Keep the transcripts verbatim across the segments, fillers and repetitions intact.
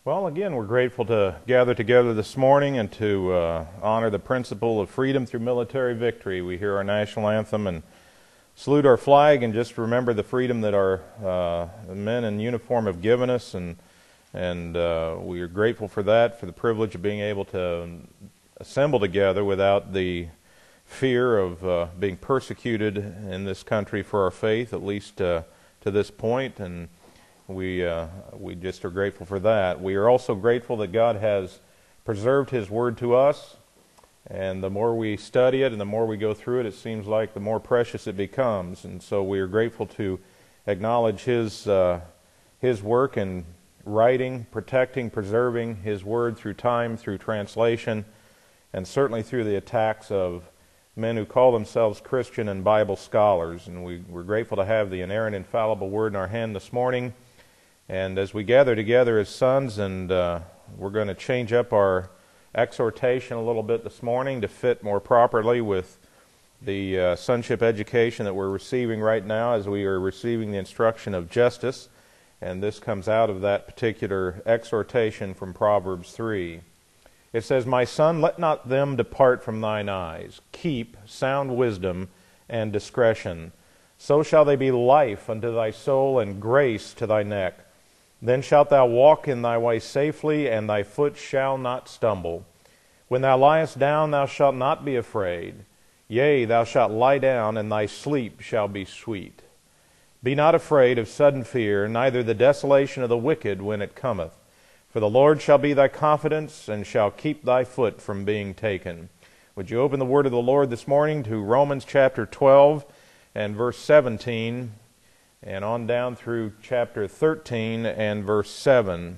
Well, again, we're grateful to gather together this morning and to uh, honor the principle of freedom through military victory. We hear our national anthem and salute our flag and just remember the freedom that our uh, men in uniform have given us, and and uh, we are grateful for that, for the privilege of being able to assemble together without the fear of uh, being persecuted in this country for our faith, at least uh, to this point, and We uh, we just are grateful for that. We are also grateful that God has preserved His Word to us, and the more we study it and the more we go through it, it seems like the more precious it becomes. And so we are grateful to acknowledge His uh, His work in writing, protecting, preserving His Word through time, through translation, and certainly through the attacks of men who call themselves Christian and Bible scholars. And we, we're grateful to have the inerrant, infallible Word in our hand this morning. And as we gather together as sons, and uh, we're going to change up our exhortation a little bit this morning to fit more properly with the uh, sonship education that we're receiving right now as we are receiving the instruction of justice. And this comes out of that particular exhortation from Proverbs three. It says, "My son, let not them depart from thine eyes. Keep sound wisdom and discretion. So shall they be life unto thy soul and grace to thy neck. Then shalt thou walk in thy way safely, and thy foot shall not stumble. When thou liest down, thou shalt not be afraid. Yea, thou shalt lie down, and thy sleep shall be sweet. Be not afraid of sudden fear, neither the desolation of the wicked when it cometh. For the Lord shall be thy confidence, and shall keep thy foot from being taken." Would you open the word of the Lord this morning to Romans chapter twelve and verse seventeen, and on down through chapter thirteen and verse seven.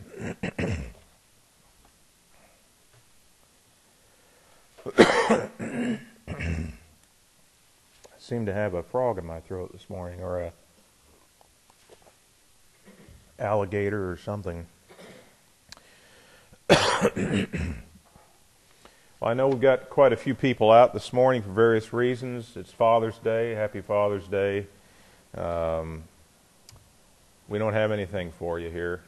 I seem to have a frog in my throat this morning, or a alligator or something. Well, I know we've got quite a few people out this morning for various reasons. It's Father's Day. Happy Father's Day. Um, we don't have anything for you here.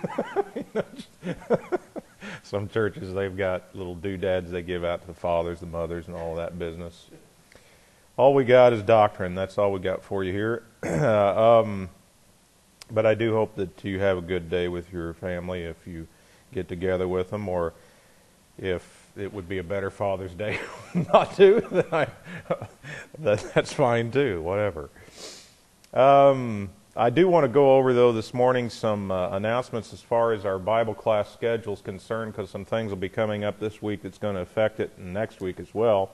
Some churches, they've got little doodads they give out to the fathers, the mothers, and all that business. All we got is doctrine. That's all we got for you here. um, but I do hope that you have a good day with your family if you get together with them, or if it would be a better Father's Day not to, then I, that, that's fine too, whatever. Um, I do want to go over, though, this morning some uh, announcements as far as our Bible class schedule is concerned, because some things will be coming up this week that's going to affect it, and next week as well.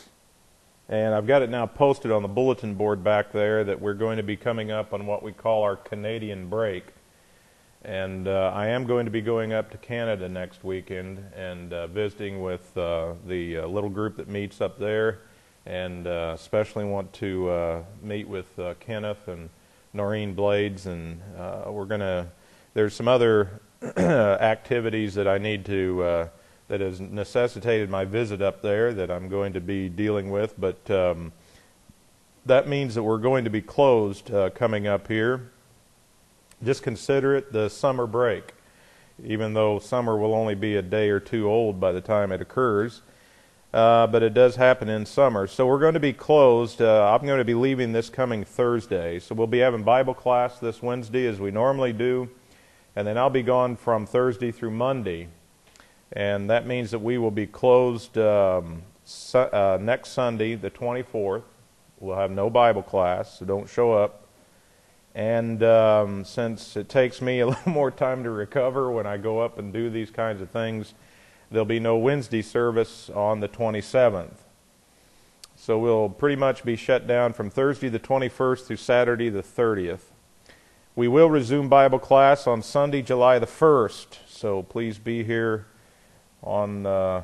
And I've got it now posted on the bulletin board back there that we're going to be coming up on what we call our Canadian break. And uh, I am going to be going up to Canada next weekend and uh, visiting with uh, the uh, little group that meets up there, and uh, especially want to uh, meet with uh, Kenneth and Noreen Blades, and uh, we're going to, there's some other activities that I need to, uh, that has necessitated my visit up there that I'm going to be dealing with, but um, that means that we're going to be closed uh, coming up here. Just consider it the summer break, even though summer will only be a day or two old by the time it occurs. Uh, but it does happen in summer. So we're going to be closed. Uh, I'm going to be leaving this coming Thursday. So we'll be having Bible class this Wednesday as we normally do. And then I'll be gone from Thursday through Monday. And that means that we will be closed um, su- uh, next Sunday, the twenty-fourth. We'll have no Bible class, so don't show up. And um, since it takes me a little more time to recover when I go up and do these kinds of things, there'll be no Wednesday service on the twenty-seventh. So we'll pretty much be shut down from Thursday the twenty-first through Saturday the thirtieth. We will resume Bible class on Sunday, July the first. So please be here on, uh,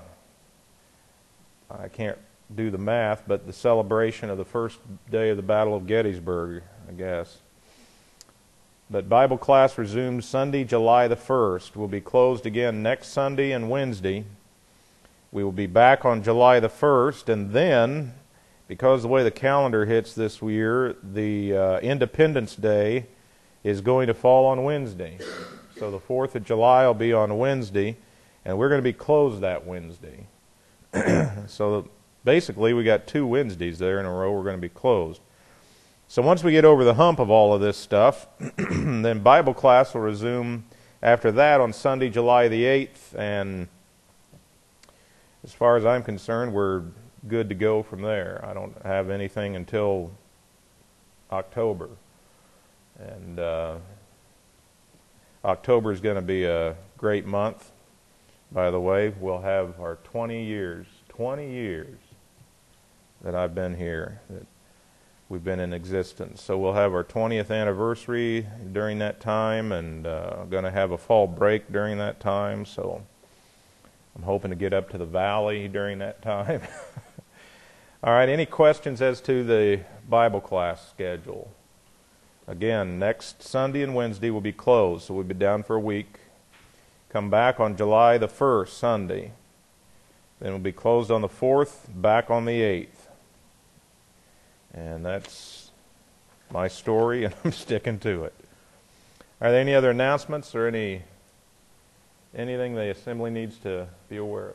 I can't do the math, but the celebration of the first day of the Battle of Gettysburg, I guess. But Bible class resumes Sunday, July the first. We'll be closed again next Sunday and Wednesday. We will be back on July the first, and then, because of the way the calendar hits this year, the uh, Independence Day is going to fall on Wednesday. So the fourth of July will be on Wednesday, and we're going to be closed that Wednesday. So basically we got two Wednesdays there in a row we're going to be closed. So once we get over the hump of all of this stuff, then Bible class will resume after that on Sunday, July the eighth, and as far as I'm concerned, we're good to go from there. I don't have anything until October. And uh, October is going to be a great month. By the way, we'll have our twenty years, twenty years that I've been here, that we've been in existence. So we'll have our twentieth anniversary during that time, and uh, I'm going to have a fall break during that time, so I'm hoping to get up to the valley during that time. All right, any questions as to the Bible class schedule? Again, next Sunday and Wednesday will be closed, so we'll be down for a week. Come back on July the first, Sunday. Then we'll be closed on the fourth, back on the eighth. And that's my story, and I'm sticking to it. Are there any other announcements or any anything the assembly needs to be aware of?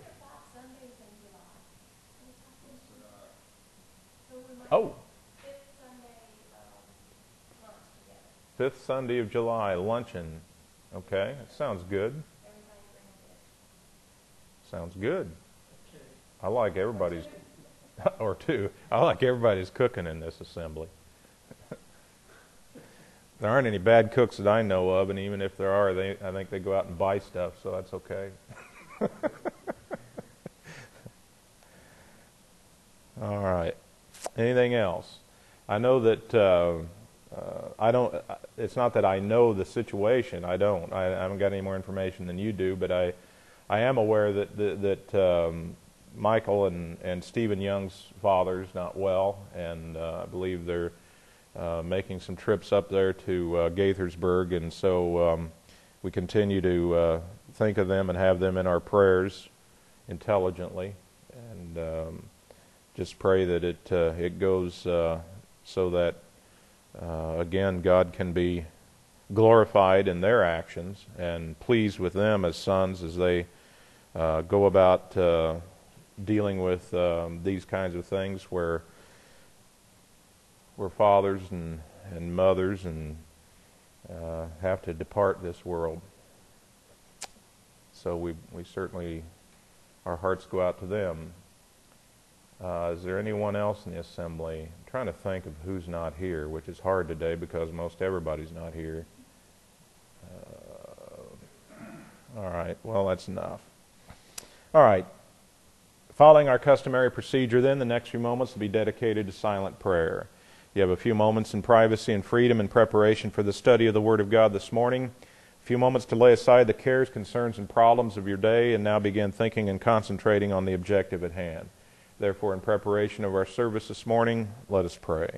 Oh. Fifth Sunday of July, luncheon. Okay, that sounds good. Sounds good. I like everybody's, or two, I like everybody's cooking in this assembly. There aren't any bad cooks that I know of, and even if there are, they I think they go out and buy stuff, so that's okay. All right. Anything else? I know that uh, uh, I don't. It's not that I know the situation. I don't. I, I haven't got any more information than you do, but I, I am aware that that, that um, Michael and and Stephen Young's father's not well, and uh, I believe they're uh, making some trips up there to uh, Gaithersburg, and so um, we continue to uh, think of them and have them in our prayers intelligently, and um, just pray that it uh, it goes uh, so that uh, again God can be glorified in their actions and pleased with them as sons as they uh, go about uh, dealing with um, these kinds of things where where fathers and and mothers and uh, have to depart this world. So we we certainly, our hearts go out to them. Uh, is there anyone else in the assembly? I'm trying to think of who's not here, which is hard today because most everybody's not here. Uh, all right, well, that's enough. All right. Following our customary procedure then, the next few moments will be dedicated to silent prayer. You have a few moments in privacy and freedom in preparation for the study of the Word of God this morning. A few moments to lay aside the cares, concerns, and problems of your day and now begin thinking and concentrating on the objective at hand. Therefore, in preparation of our service this morning, let us pray.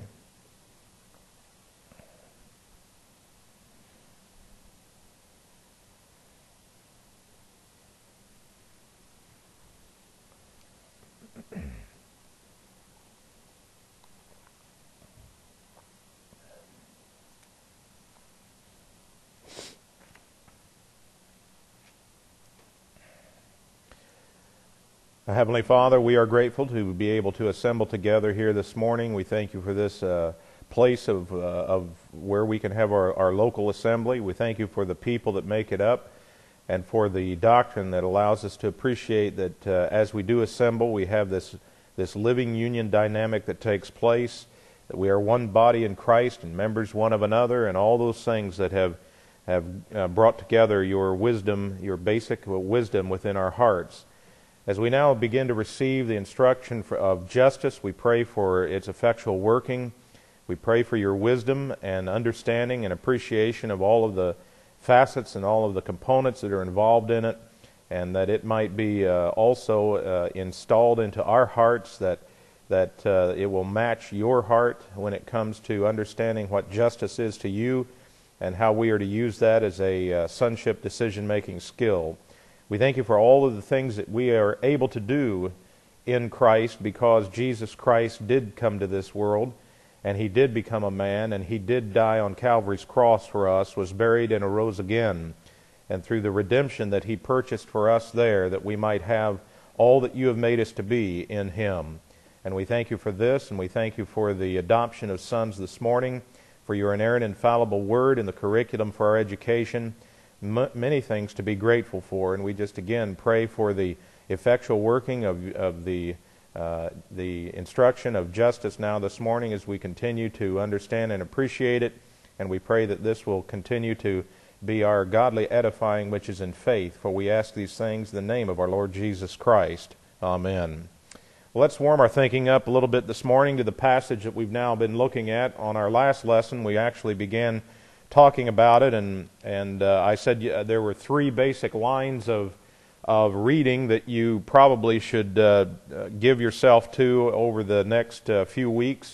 Heavenly Father, we are grateful to be able to assemble together here this morning. We thank you for this uh, place of, uh, of where we can have our, our local assembly. We thank you for the people that make it up and for the doctrine that allows us to appreciate that uh, as we do assemble, we have this, this living union dynamic that takes place, that we are one body in Christ and members one of another, and all those things that have, have uh, brought together your wisdom, your basic wisdom within our hearts. As we now begin to receive the instruction for, of justice, we pray for its effectual working. We pray for your wisdom and understanding and appreciation of all of the facets and all of the components that are involved in it, and that it might be uh, also uh, installed into our hearts, that, that uh, it will match your heart when it comes to understanding what justice is to you and how we are to use that as a uh, sonship decision-making skill. We thank you for all of the things that we are able to do in Christ because Jesus Christ did come to this world and He did become a man and He did die on Calvary's cross for us, was buried and arose again. and through the redemption that He purchased for us there, that we might have all that You have made us to be in Him. And we thank You for this, and we thank You for the adoption of sons this morning, for Your inerrant, infallible Word and the curriculum for our education. M- many things to be grateful for, and we just again pray for the effectual working of, of the uh, the instruction of justice now this morning as we continue to understand and appreciate it, and we pray that this will continue to be our godly edifying which is in faith, for we ask these things in the name of our Lord Jesus Christ. Amen. Well, let's warm our thinking up a little bit this morning to the passage that we've now been looking at. On our last lesson, we actually began talking about it, and and uh, I said uh, there were three basic lines of of reading that you probably should uh, give yourself to over the next uh, few weeks,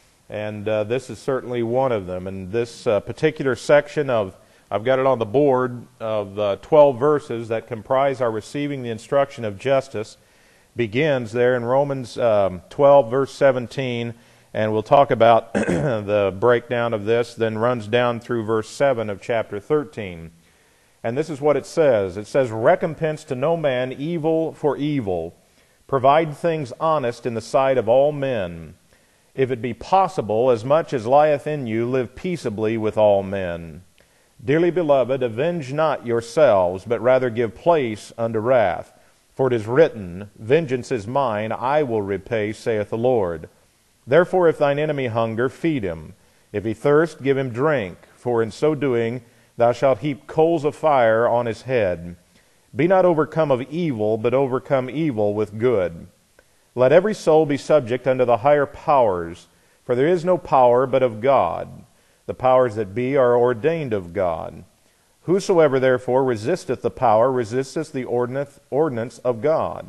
and uh, this is certainly one of them. And this uh, particular section of, I've got it on the board, of uh, twelve verses that comprise our receiving the instruction of justice, begins there in Romans um, twelve, verse seventeen, and we'll talk about the breakdown of this, then runs down through verse seven of chapter thirteen. And this is what it says. It says, "Recompense to no man evil for evil. Provide things honest in the sight of all men. If it be possible, as much as lieth in you, live peaceably with all men. Dearly beloved, avenge not yourselves, but rather give place unto wrath. For it is written, Vengeance is mine, I will repay, saith the Lord. Therefore if thine enemy hunger, feed him. If he thirst, give him drink. For in so doing thou shalt heap coals of fire on his head. Be not overcome of evil, but overcome evil with good. Let every soul be subject unto the higher powers, for there is no power but of God. The powers that be are ordained of God. Whosoever therefore resisteth the power resisteth the ordinance of God.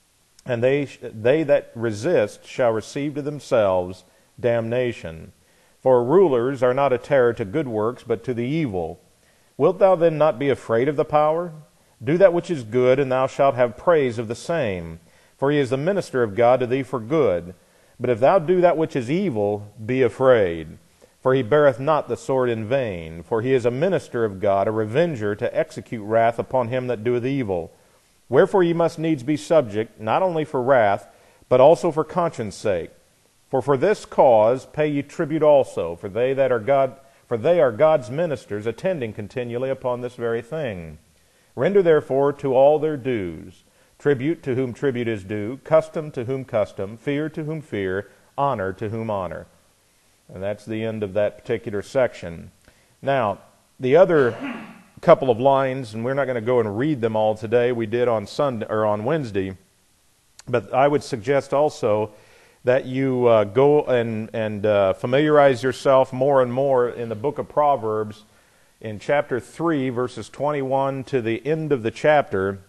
And they, they that resist shall receive to themselves damnation. For rulers are not a terror to good works, but to the evil. Wilt thou then not be afraid of the power? Do that which is good, and thou shalt have praise of the same. For he is the minister of God to thee for good. But if thou do that which is evil, be afraid. For he beareth not the sword in vain. For he is a minister of God, a revenger to execute wrath upon him that doeth evil. Wherefore ye must needs be subject, not only for wrath, but also for conscience sake. For for this cause pay ye tribute also, for they that are God, for they are God's ministers, attending continually upon this very thing. Render therefore to all their dues, tribute to whom tribute is due, custom to whom custom, fear to whom fear, honor to whom honor." And that's the end of that particular section. Now, the other couple of lines, and we're not going to go and read them all today. We did on Sunday or on Wednesday, but I would suggest also that you uh, go and, and uh, familiarize yourself more and more in the book of Proverbs in chapter three, verses twenty-one to the end of the chapter,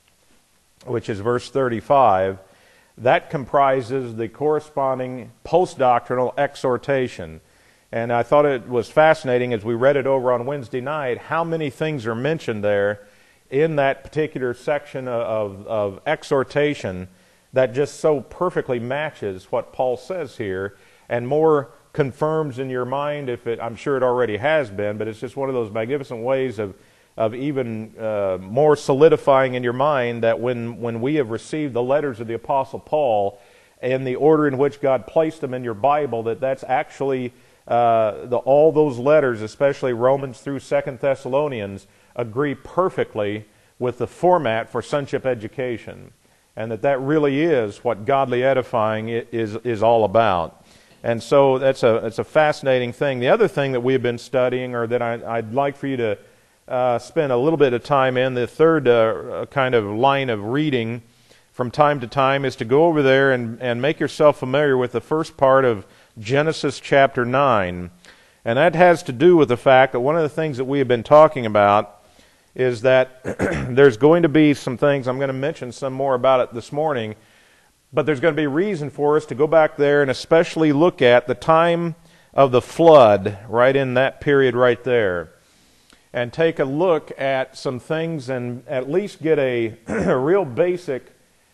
which is verse thirty-five. That comprises the corresponding post-doctrinal exhortation. And I thought it was fascinating as we read it over on Wednesday night, how many things are mentioned there in that particular section of, of exhortation that just so perfectly matches what Paul says here, and more confirms in your mind, if it, I'm sure it already has been, but it's just one of those magnificent ways of, of even uh, more solidifying in your mind that when, when we have received the letters of the Apostle Paul in the order in which God placed them in your Bible, that that's actually uh, the, all those letters, especially Romans through Second Thessalonians, agree perfectly with the format for sonship education. And that that really is what godly edifying is is all about. And so that's a it's a fascinating thing. The other thing that we've been studying, or that I, I'd like for you to uh, spend a little bit of time in, the third uh, kind of line of reading from time to time, is to go over there and, and make yourself familiar with the first part of Genesis chapter nine. And that has to do with the fact that one of the things that we have been talking about is that there's going to be some things, I'm going to mention some more about it this morning, but there's going to be reason for us to go back there and especially look at the time of the flood, right in that period right there, and take a look at some things and at least get a, a real basic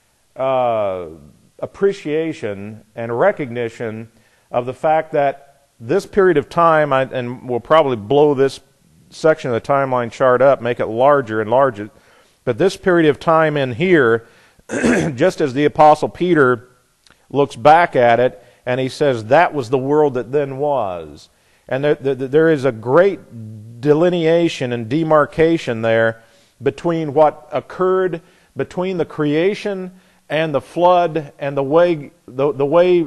uh, appreciation and recognition of the fact that this period of time, I, and we'll probably blow this section of the timeline chart up, make it larger and larger. But this period of time in here, just as the Apostle Peter looks back at it, and he says that was the world that then was. And there, there, there is a great delineation and demarcation there between what occurred between the creation and the flood and the way the, the way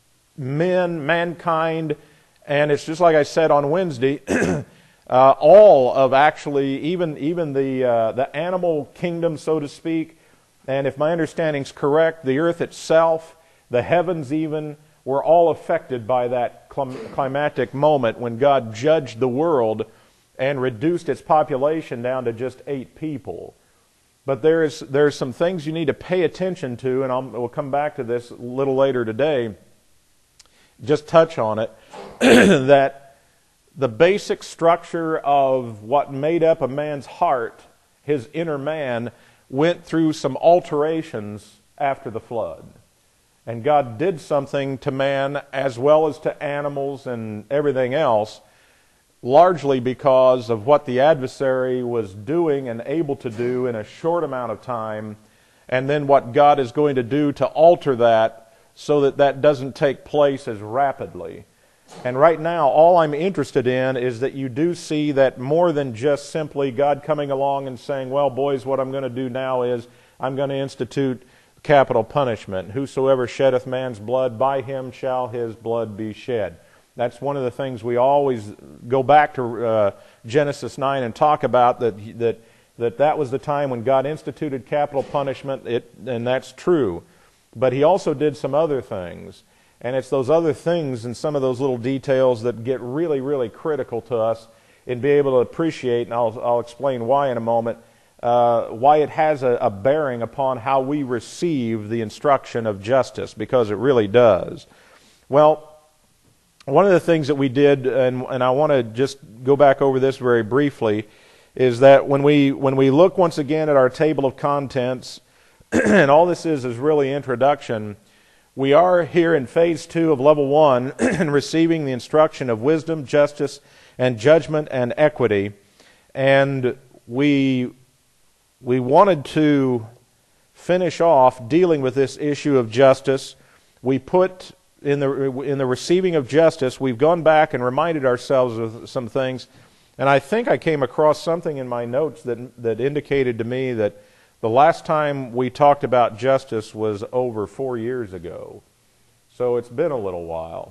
men, mankind, and it's just like I said on Wednesday, uh, all of actually, even even the uh, the animal kingdom, so to speak, and if my understanding's correct, the earth itself, the heavens even, were all affected by that climatic moment when God judged the world and reduced its population down to just eight people. But there's there's some things you need to pay attention to, and I'll, we'll come back to this a little later today. Just touch on it, that the basic structure of what made up a man's heart, his inner man, went through some alterations after the flood. And God did something to man as well as to animals and everything else, largely because of what the adversary was doing and able to do in a short amount of time, and then what God is going to do to alter that so that that doesn't take place as rapidly. And right now, all I'm interested in is that you do see that more than just simply God coming along and saying, well, boys, what I'm going to do now is I'm going to institute capital punishment. Whosoever sheddeth man's blood, by him shall his blood be shed. That's one of the things we always go back to uh, Genesis nine and talk about, that, that that that was the time when God instituted capital punishment, it, and that's true. But he also did some other things. And it's those other things and some of those little details that get really, really critical to us in being able to appreciate, and I'll, I'll explain why in a moment, uh, why it has a, a bearing upon how we receive the instruction of justice, because it really does. Well, one of the things that we did, and, and I want to just go back over this very briefly, is that when we when we look once again at our table of contents, and all this is is really introduction, we are here in phase two of level one, and receiving the instruction of wisdom, justice, and judgment and equity. And we we wanted to finish off dealing with this issue of justice. We put in the in the receiving of justice, we've gone back and reminded ourselves of some things. And I think I came across something in my notes that that indicated to me that the last time we talked about justice was over four years ago. So it's been a little while.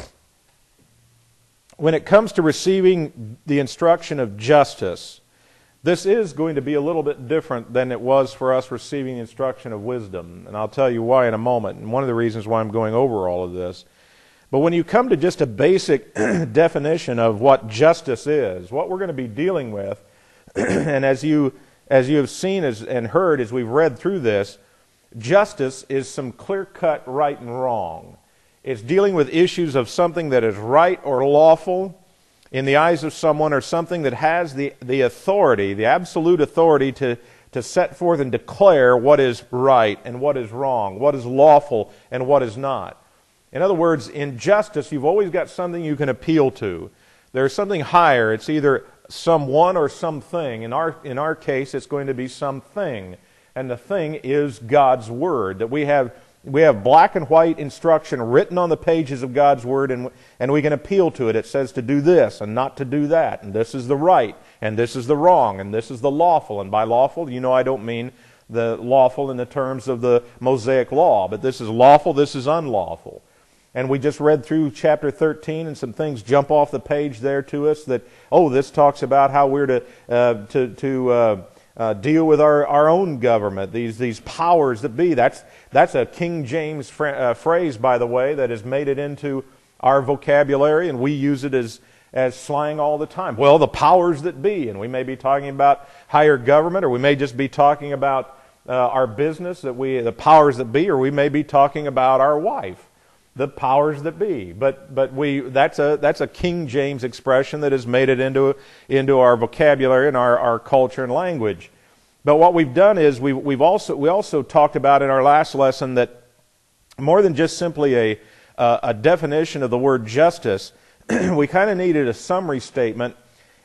When it comes to receiving the instruction of justice, this is going to be a little bit different than it was for us receiving the instruction of wisdom. And I'll tell you why in a moment, and one of the reasons why I'm going over all of this. But when you come to just a basic definition of what justice is, what we're going to be dealing with, and as you as you have seen as, and heard as we've read through this, justice is some clear-cut right and wrong. It's dealing with issues of something that is right or lawful in the eyes of someone, or something that has the, the authority, the absolute authority to, to set forth and declare what is right and what is wrong, what is lawful and what is not. In other words, in justice, you've always got something you can appeal to. There's something higher. It's either someone or something. In our in our case, it's going to be something, and the thing is God's Word. That we have we have black and white instruction written on the pages of God's Word, and and we can appeal to it. It says to do this and not to do that, and this is the right, and this is the wrong, and this is the lawful. And by lawful, you know, I don't mean the lawful in the terms of the Mosaic law, but this is lawful, this is unlawful. And we just read through chapter thirteen, and some things jump off the page there to us that, oh, this talks about how we're to uh, to, to uh, uh, deal with our, our own government, these these powers that be. That's that's a King James fra- uh, phrase, by the way, that has made it into our vocabulary, and we use it as as slang all the time. Well, the powers that be, and we may be talking about higher government, or we may just be talking about uh, our business, that we the powers that be, or we may be talking about our wife. The powers that be, but but we that's a that's a King James expression that has made it into into our vocabulary and our, our culture and language. But what we've done is we've we've also we also talked about in our last lesson that more than just simply a uh, a definition of the word justice, we kind of needed a summary statement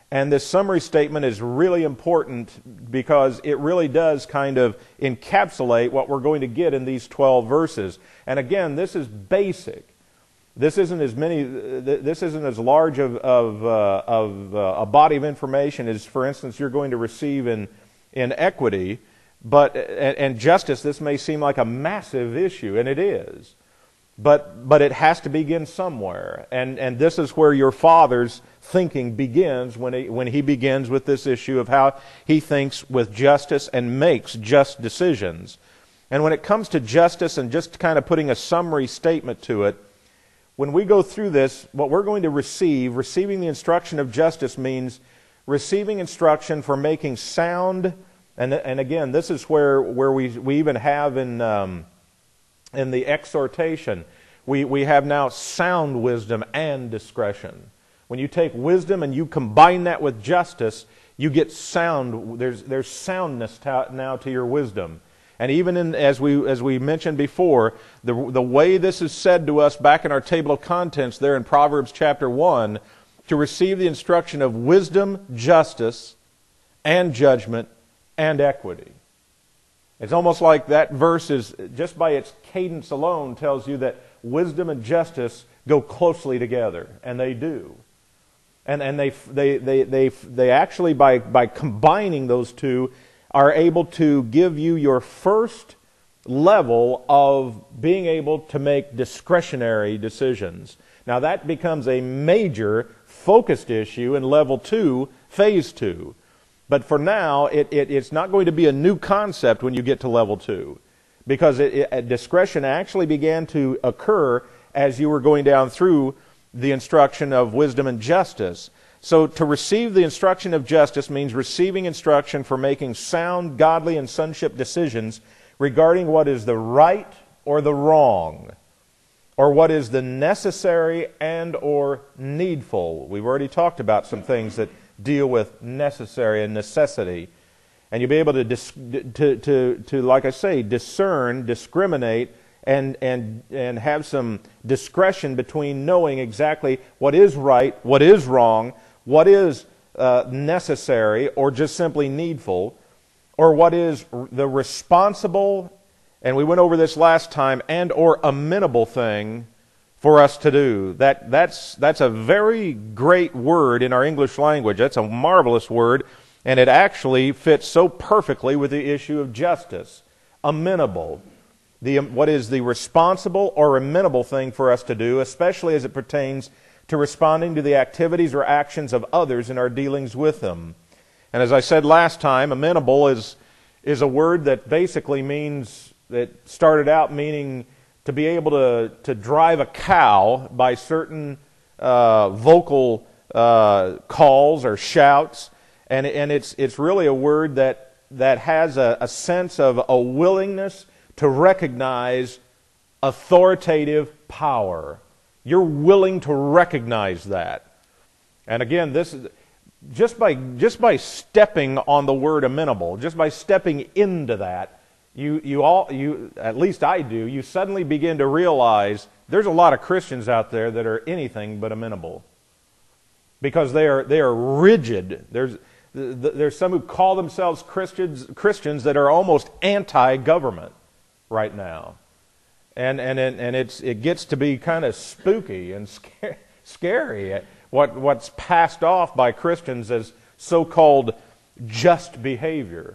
And this summary statement is really important because it really does kind of encapsulate what we're going to get in these twelve verses. And again, this is basic. This isn't as many. This isn't as large of, of, uh, of uh, a body of information as, for instance, you're going to receive in in equity, but and, and justice. This may seem like a massive issue, and it is. But but it has to begin somewhere, and and this is where your Father's thinking begins when he when he begins with this issue of how he thinks with justice and makes just decisions. And when it comes to justice and just kind of putting a summary statement to it, when we go through this, what we're going to receive, receiving the instruction of justice means receiving instruction for making sound, and and again, this is where where we we even have in. Um, In the exhortation, we, we have now sound wisdom and discretion. When you take wisdom and you combine that with justice, you get sound. There's there's soundness to, now to your wisdom. And even in, as we as we mentioned before, the the way this is said to us back in our table of contents there in Proverbs chapter one, to receive the instruction of wisdom, justice, and judgment, and equity. It's almost like that verse is, just by its cadence alone, tells you that wisdom and justice go closely together, and they do. And and they they they they they actually by by combining those two are able to give you your first level of being able to make discretionary decisions. Now that becomes a major focused issue in level two, phase two. But for now, it, it, it's not going to be a new concept when you get to level two, because it, it, discretion actually began to occur as you were going down through the instruction of wisdom and justice. So to receive the instruction of justice means receiving instruction for making sound, godly, and sonship decisions regarding what is the right or the wrong, or what is the necessary and or needful. We've already talked about some things that deal with necessary and necessity. And you'll be able to, dis, to, to, to, like I say, discern, discriminate, and, and, and have some discretion between knowing exactly what is right, what is wrong, what is uh, necessary or just simply needful, or what is the responsible, and we went over this last time, and or amenable thing for us to do. That that's that's a very great word in our English language. That's a marvelous word, and it actually fits so perfectly with the issue of justice. Amenable. The what is the responsible or amenable thing for us to do, especially as it pertains to responding to the activities or actions of others in our dealings with them. And as I said last time, amenable is is a word that basically means, that started out meaning to be able to, to drive a cow by certain uh, vocal uh, calls or shouts, and and it's it's really a word that that has a, a sense of a willingness to recognize authoritative power. You're willing to recognize that, and again, this is just by just by stepping on the word amenable, just by stepping into that. You, you all, you, at least I do, you suddenly begin to realize there's a lot of Christians out there that are anything but amenable. Because they are, they are rigid. There's, there's some who call themselves Christians, Christians that are almost anti-government right now. And, and, and it's, it gets to be kind of spooky and scary, what, what's passed off by Christians as so-called just behavior.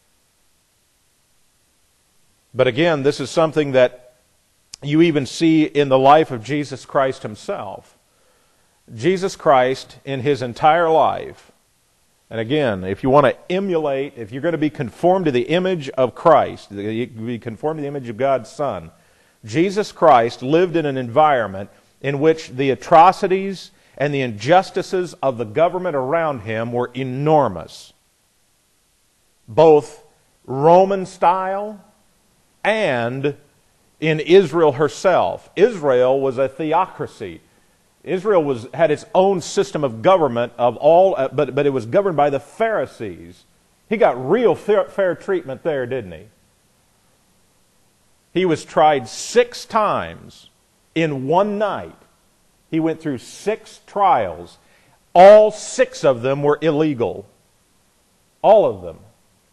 But again, this is something that you even see in the life of Jesus Christ himself. Jesus Christ, in his entire life, and again, if you want to emulate, if you're going to be conformed to the image of Christ, be conformed to the image of God's Son, Jesus Christ lived in an environment in which the atrocities and the injustices of the government around him were enormous. Both Roman style and in Israel herself. Israel was a theocracy. Israel was had its own system of government of all, but but it was governed by the Pharisees. He got real fair, fair treatment there, didn't he? He was tried six times in one night. He went through six trials. All six of them were illegal. All of them.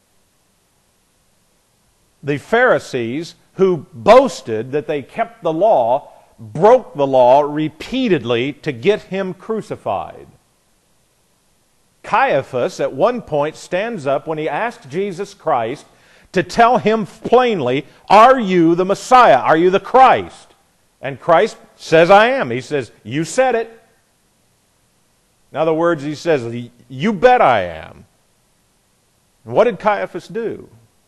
The Pharisees, who boasted that they kept the law, broke the law repeatedly to get him crucified. Caiaphas, at one point, stands up when he asked Jesus Christ to tell him plainly, "Are you the Messiah? Are you the Christ?" And Christ says, "I am." He says, "You said it." In other words, he says, "You bet I am." And what did Caiaphas do?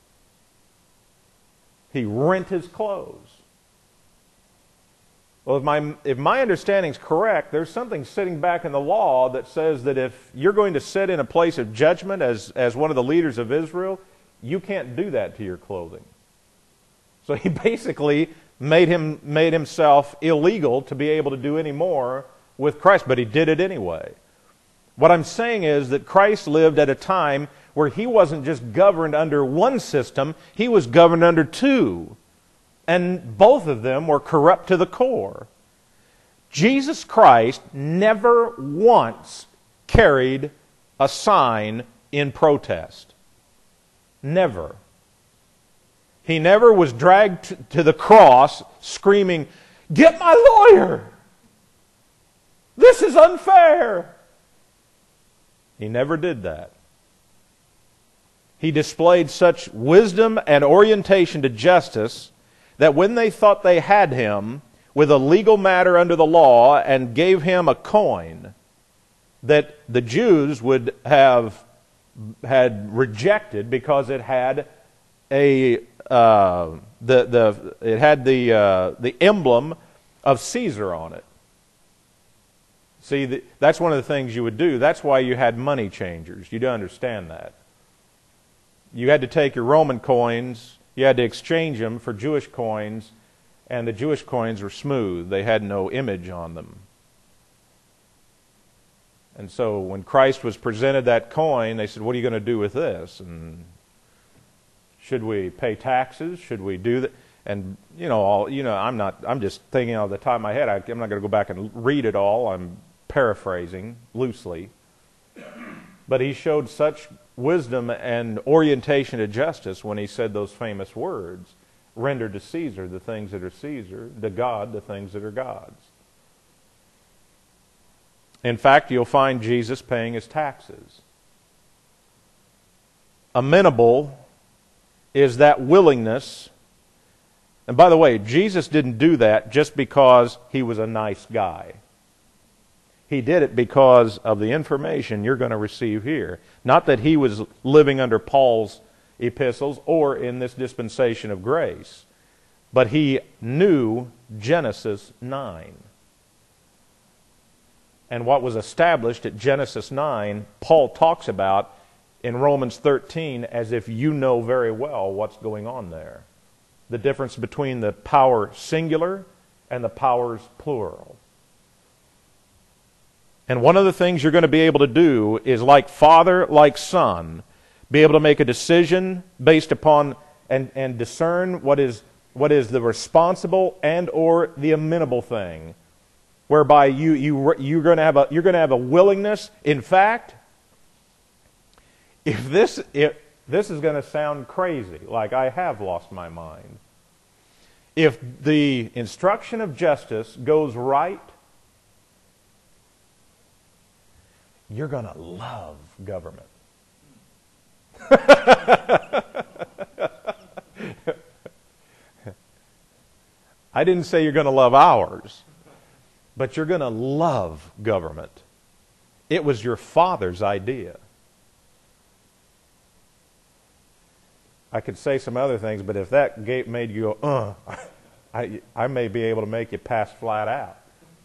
He rent his clothes. Well, if my, if my understanding is correct, there's something sitting back in the law that says that if you're going to sit in a place of judgment as, as one of the leaders of Israel, you can't do that to your clothing. So he basically made him made himself illegal to be able to do any more with Christ, but he did it anyway. What I'm saying is that Christ lived at a time where he wasn't just governed under one system, he was governed under two. And both of them were corrupt to the core. Jesus Christ never once carried a sign in protest. Never. He never was dragged to the cross screaming, "Get my lawyer! This is unfair!" He never did that. He displayed such wisdom and orientation to justice that when they thought they had him with a legal matter under the law and gave him a coin that the Jews would have had rejected because it had a uh, the the it had the uh, the emblem of Caesar on it. See, the, that's one of the things you would do. That's why you had money changers. You do understand that. You had to take your Roman coins, you had to exchange them for Jewish coins, and the Jewish coins were smooth. They had no image on them. And so when Christ was presented that coin, they said, "What are you going to do with this? And should we pay taxes? Should we do that?" And you know, all you know, I'm not. I'm just thinking off the top of my head. I, I'm not going to go back and read it all. I'm paraphrasing loosely, but he showed such wisdom and orientation to justice when he said those famous words, "Render to Caesar the things that are Caesar, to God the things that are God's." In fact, you'll find Jesus paying his taxes. Amenable is that willingness. And by the way, Jesus didn't do that just because he was a nice guy. He did it because of the information you're going to receive here. Not that he was living under Paul's epistles or in this dispensation of grace, but he knew Genesis nine. And what was established at Genesis nine, Paul talks about in Romans thirteen as if you know very well what's going on there. The difference between the power singular and the powers plural. And one of the things you're going to be able to do is, like father, like son, be able to make a decision based upon and, and discern what is what is the responsible and or the amenable thing, whereby you you you're going to have a you're going to have a willingness. In fact, if this if this is going to sound crazy, like I have lost my mind, if the instruction of justice goes right, you're going to love government. I didn't say you're going to love ours, but you're going to love government. It was your father's idea. I could say some other things, but if that gate made you go, uh, I, I may be able to make you pass flat out.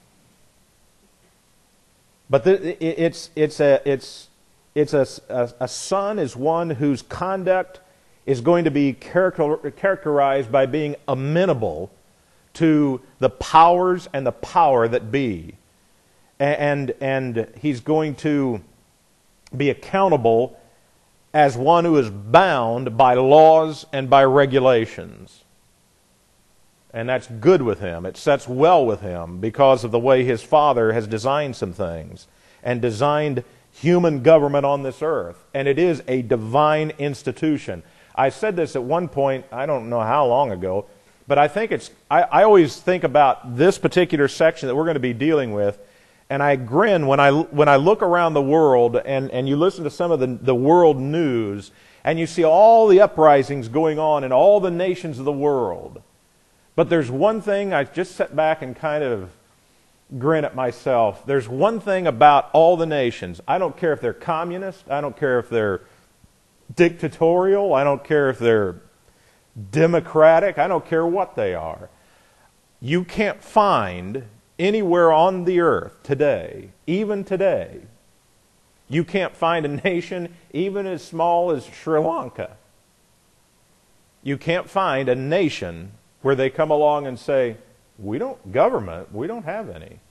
But the, it, it's it's a it's it's a, a a son is one whose conduct is going to be character, characterized by being amenable to the powers and the power that be, and and he's going to be accountable as one who is bound by laws and by regulations. And that's good with him. It sets well with him because of the way his father has designed some things. and designed human government on this earth. And it is a divine institution. I said this at one point, I don't know how long ago, but I think it's, I, I always think about this particular section that we're going to be dealing with, and I grin when I, when I look around the world and, and you listen to some of the, the world news, and you see all the uprisings going on in all the nations of the world. But there's one thing, I just sat back and kind of grin at myself. There's one thing about all the nations. I don't care if they're communist. I don't care if they're dictatorial. I don't care if they're democratic. I don't care what they are. You can't find anywhere on the earth today, even today, you can't find a nation even as small as Sri Lanka. You can't find a nation where they come along and say, we don't, government, we don't have any.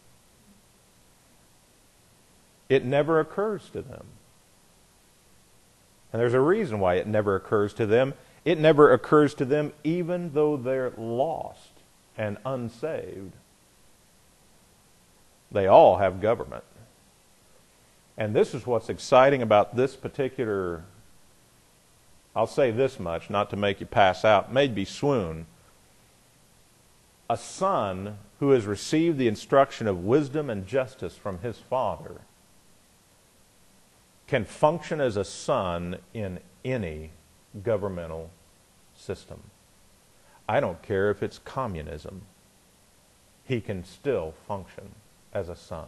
It never occurs to them. And there's a reason why it never occurs to them. It never occurs to them even though they're lost and unsaved. They all have government. And this is what's exciting about this particular, I'll say this much, not to make you pass out, maybe swoon. A son who has received the instruction of wisdom and justice from his father can function as a son in any governmental system. I don't care if it's communism. He can still function as a son.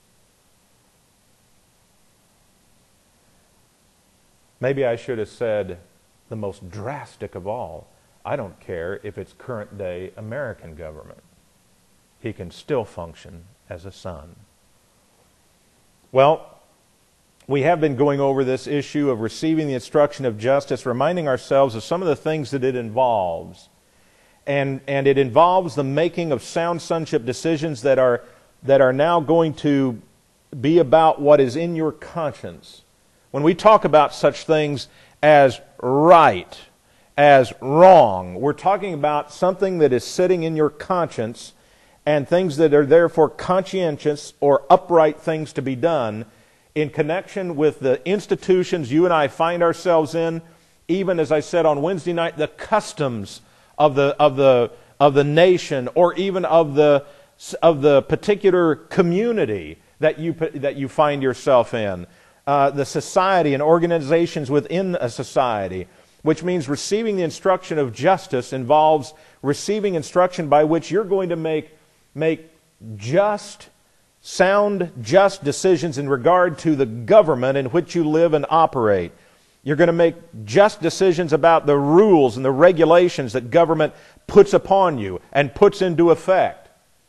Maybe I should have said the most drastic of all. I don't care if it's current day American government. He can still function as a son. Well, we have been going over this issue of receiving the instruction of justice, reminding ourselves of some of the things that it involves. And, and it involves the making of sound sonship decisions that are, that are now going to be about what is in your conscience. When we talk about such things as right, as wrong, we're talking about something that is sitting in your conscience and things that are therefore conscientious or upright things to be done in connection with the institutions you and I find ourselves in, even as I said on Wednesday night, the customs of the of the of the nation, or even of the of the particular community that you that you find yourself in. Uh, the society and organizations within a society, which means receiving the instruction of justice involves receiving instruction by which you're going to make, make just, sound, just decisions in regard to the government in which you live and operate. You're going to make just decisions about the rules and the regulations that government puts upon you and puts into effect,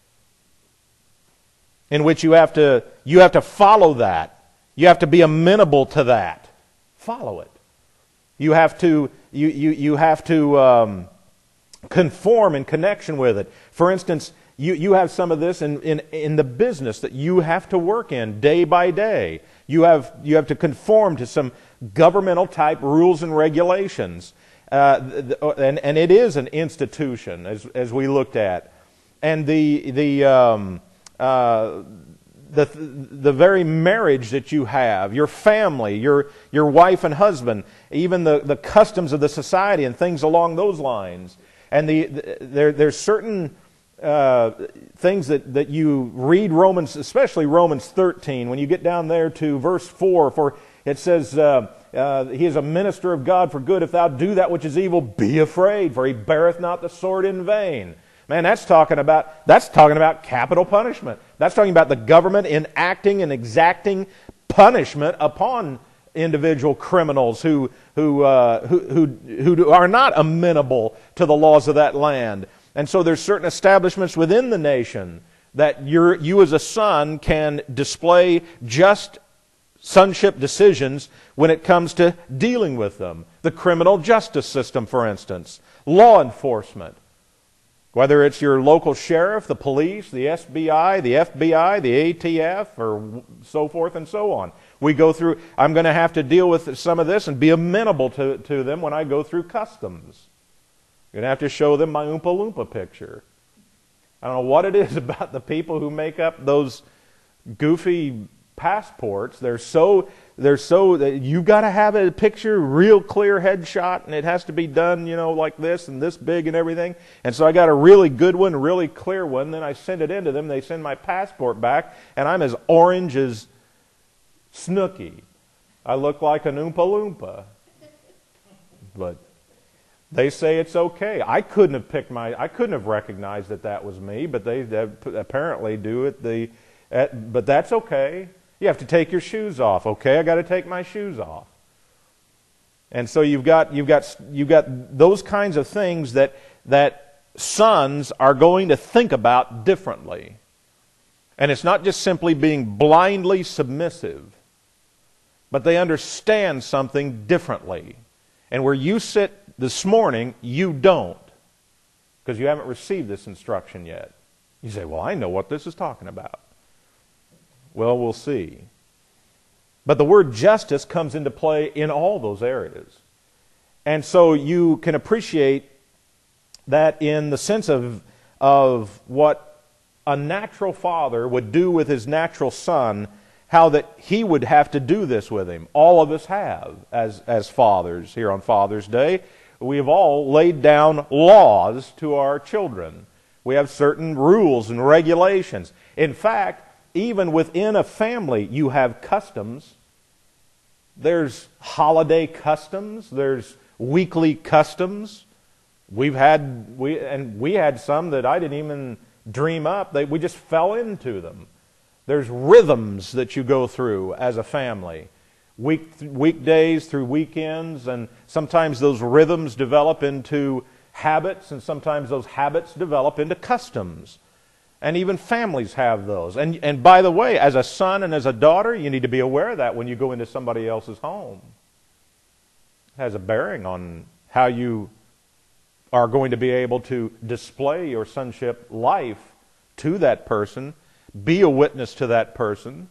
in which you have to, you have to follow that. You have to be amenable to that. Follow it. You have to, you, you, you have to um, conform in connection with it. For instance, you, you have some of this in, in, in the business that you have to work in day by day. You have, you have to conform to some governmental type rules and regulations. Uh, and, and it is an institution, as, as we looked at. And the, the, um, uh, The, the very marriage that you have, your family, your, your wife and husband, even the, the customs of the society and things along those lines. And the, the, there, there's certain uh, things that, that you read Romans, especially Romans thirteen, when you get down there to verse four, for it says, uh, uh, He is a minister of God for good. If thou do that which is evil, be afraid, for he beareth not the sword in vain. Man, that's talking about that's talking about capital punishment. That's talking about the government enacting and exacting punishment upon individual criminals who who uh, who, who who are not amenable to the laws of that land. And so there's certain establishments within the nation that you're, you as a son can display just sonship decisions when it comes to dealing with them. The criminal justice system, for instance, law enforcement. Whether it's your local sheriff, the police, the S B I, the F B I, the A T F, or so forth and so on. We go through, I'm going to have to deal with some of this and be amenable to, to them when I go through customs. I'm going to have to show them my Oompa Loompa picture. I don't know what it is about the people who make up those goofy passports. They're so they're so you got to have a picture, real clear headshot, and it has to be done, you know, like this and this big and everything. And so I got a really good one, really clear one. Then I send it in to them. They send my passport back, and I'm as orange as Snooky. I look like an Oompa Loompa. But they say it's okay. I couldn't have picked my. I couldn't have recognized that that was me, but they, they apparently do it. The, at, but that's okay. You have to take your shoes off. Okay, I got to take my shoes off. And so you've got you've got you've got those kinds of things that that sons are going to think about differently. And it's not just simply being blindly submissive, but they understand something differently. And where you sit this morning, you don't, because you haven't received this instruction yet. You say, well, I know what this is talking about. Well, we'll see. But the word justice comes into play in all those areas. And so you can appreciate that in the sense of, of what a natural father would do with his natural son, how that he would have to do this with him. All of us have as, as fathers here on Father's Day. We have all laid down laws to our children. We have certain rules and regulations. In fact, even within a family, you have customs. There's holiday customs. There's weekly customs. We've had we and we had some that I didn't even dream up. They, we just fell into them. There's rhythms that you go through as a family, week weekdays through weekends, and sometimes those rhythms develop into habits, and sometimes those habits develop into customs. And even families have those. And, and by the way, as a son and as a daughter, you need to be aware of that when you go into somebody else's home. It has a bearing on how you are going to be able to display your sonship life to that person, be a witness to that person.